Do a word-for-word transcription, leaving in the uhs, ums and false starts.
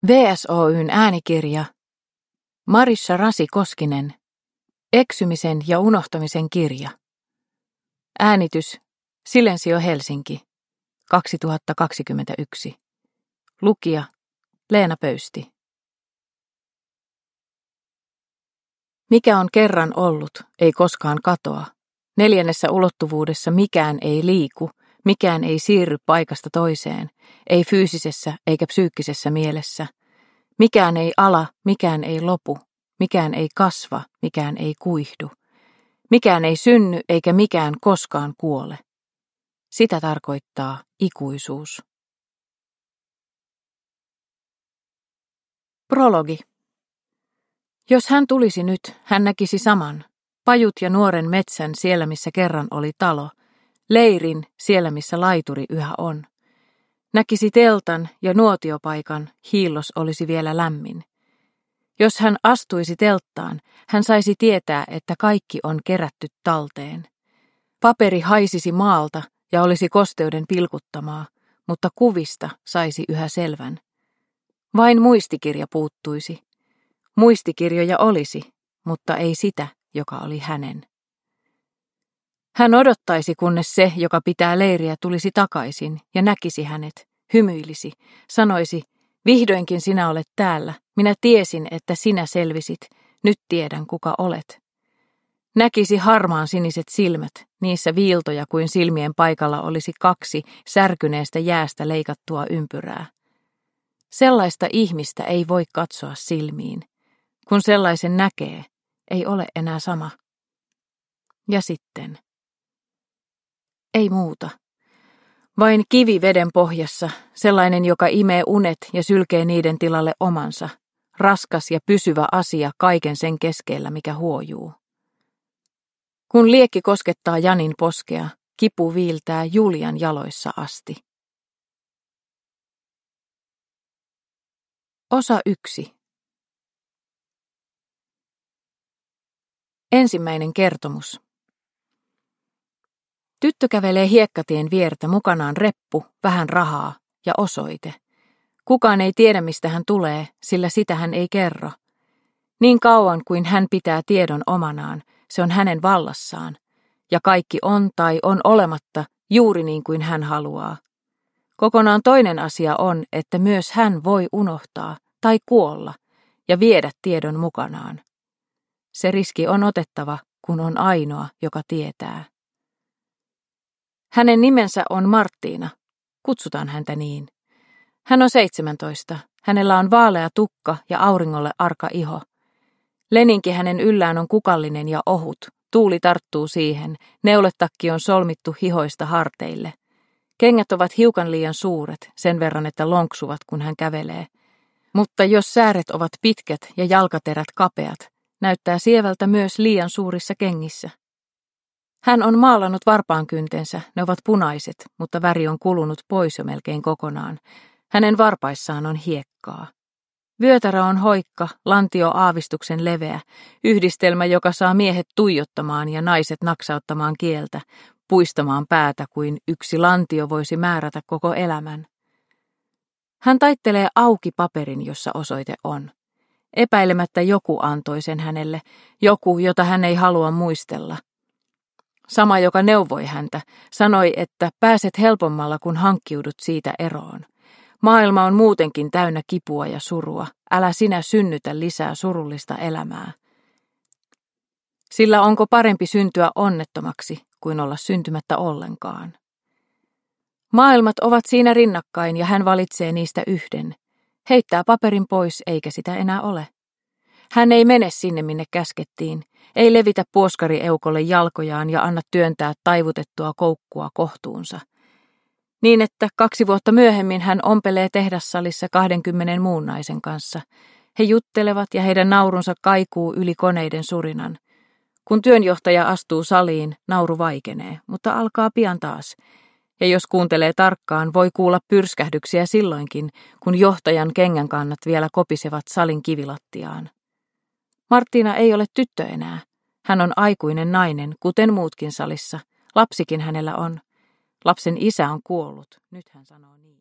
V S Oy:n äänikirja Marissa Rasi-Koskinen Eksymisen ja unohtamisen kirja. Äänitys Silensio Helsinki kaksituhattakaksikymmentäyksi. Lukija Leena Pöysti. Mikä on kerran ollut, ei koskaan katoa. Neljännessä ulottuvuudessa mikään ei liiku, mikään ei siirry paikasta toiseen, ei fyysisessä eikä psyykkisessä mielessä. Mikään ei ala, mikään ei lopu, mikään ei kasva, mikään ei kuihdu. Mikään ei synny eikä mikään koskaan kuole. Sitä tarkoittaa ikuisuus. Prologi. Jos hän tulisi nyt, hän näkisi saman. Pajut ja nuoren metsän siellä, missä kerran oli talo. Leirin siellä, missä laituri yhä on. Näkisi teltan ja nuotiopaikan, hiillos olisi vielä lämmin. Jos hän astuisi telttaan, hän saisi tietää, että kaikki on kerätty talteen. Paperi haisisi maalta ja olisi kosteuden pilkuttamaa, mutta kuvista saisi yhä selvän. Vain muistikirja puuttuisi. Muistikirjoja olisi, mutta ei sitä, joka oli hänen. Hän odottaisi, kunnes se, joka pitää leiriä, tulisi takaisin ja näkisi hänet, hymyilisi, sanoisi, vihdoinkin sinä olet täällä, minä tiesin, että sinä selvisit, nyt tiedän kuka olet. Näkisi harmaan siniset silmät, niissä viiltoja kuin silmien paikalla olisi kaksi särkyneestä jäästä leikattua ympyrää. Sellaista ihmistä ei voi katsoa silmiin. Kun sellaisen näkee, ei ole enää sama. Ja sitten. Ei muuta. Vain kivi veden pohjassa, sellainen, joka imee unet ja sylkee niiden tilalle omansa. Raskas ja pysyvä asia kaiken sen keskellä, mikä huojuu. Kun liekki koskettaa Janin poskea, kipu viiltää Julian jaloissa asti. Osa yksi. Ensimmäinen kertomus. Tyttö kävelee hiekkatien viertä, mukanaan reppu, vähän rahaa ja osoite. Kukaan ei tiedä, mistä hän tulee, sillä sitä hän ei kerro. Niin kauan kuin hän pitää tiedon omanaan, se on hänen vallassaan, ja kaikki on tai on olematta juuri niin kuin hän haluaa. Kokonaan toinen asia on, että myös hän voi unohtaa tai kuolla ja viedä tiedon mukanaan. Se riski on otettava, kun on ainoa, joka tietää. Hänen nimensä on Marttiina. Kutsutaan häntä niin. Hän on seitsemäntoista. Hänellä on vaalea tukka ja auringolle arka iho. Leninki hänen yllään on kukallinen ja ohut. Tuuli tarttuu siihen. Neuletakki on solmittu hihoista harteille. Kengät ovat hiukan liian suuret, sen verran, että lonksuvat, kun hän kävelee. Mutta jos sääret ovat pitkät ja jalkaterät kapeat, näyttää sievältä myös liian suurissa kengissä. Hän on maalannut varpaankyntensä, ne ovat punaiset, mutta väri on kulunut pois jo melkein kokonaan. Hänen varpaissaan on hiekkaa. Vyötärä on hoikka, lantio aavistuksen leveä, yhdistelmä, joka saa miehet tuijottamaan ja naiset naksauttamaan kieltä, puistamaan päätä kuin yksi lantio voisi määrätä koko elämän. Hän taittelee auki paperin, jossa osoite on. Epäilemättä joku antoi sen hänelle, joku, jota hän ei halua muistella. Sama, joka neuvoi häntä, sanoi, että pääset helpommalla, kun hankkiudut siitä eroon. Maailma on muutenkin täynnä kipua ja surua. Älä sinä synnytä lisää surullista elämää. Sillä onko parempi syntyä onnettomaksi kuin olla syntymättä ollenkaan? Maailmat ovat siinä rinnakkain ja hän valitsee niistä yhden. Heittää paperin pois eikä sitä enää ole. Hän ei mene sinne, minne käskettiin. Ei levitä puoskarieukolle jalkojaan ja anna työntää taivutettua koukkua kohtuunsa. Niin, että kaksi vuotta myöhemmin hän ompelee tehdassalissa kahdenkymmenen muun naisen kanssa. He juttelevat ja heidän naurunsa kaikuu yli koneiden surinan. Kun työnjohtaja astuu saliin, nauru vaikenee, mutta alkaa pian taas. Ja jos kuuntelee tarkkaan, voi kuulla pyrskähdyksiä silloinkin, kun johtajan kengänkannat vielä kopisevat salin kivilattiaan. Marttiina ei ole tyttö enää. Hän on aikuinen nainen, kuten muutkin salissa. Lapsikin hänellä on. Lapsen isä on kuollut, nyt hän sanoo niin.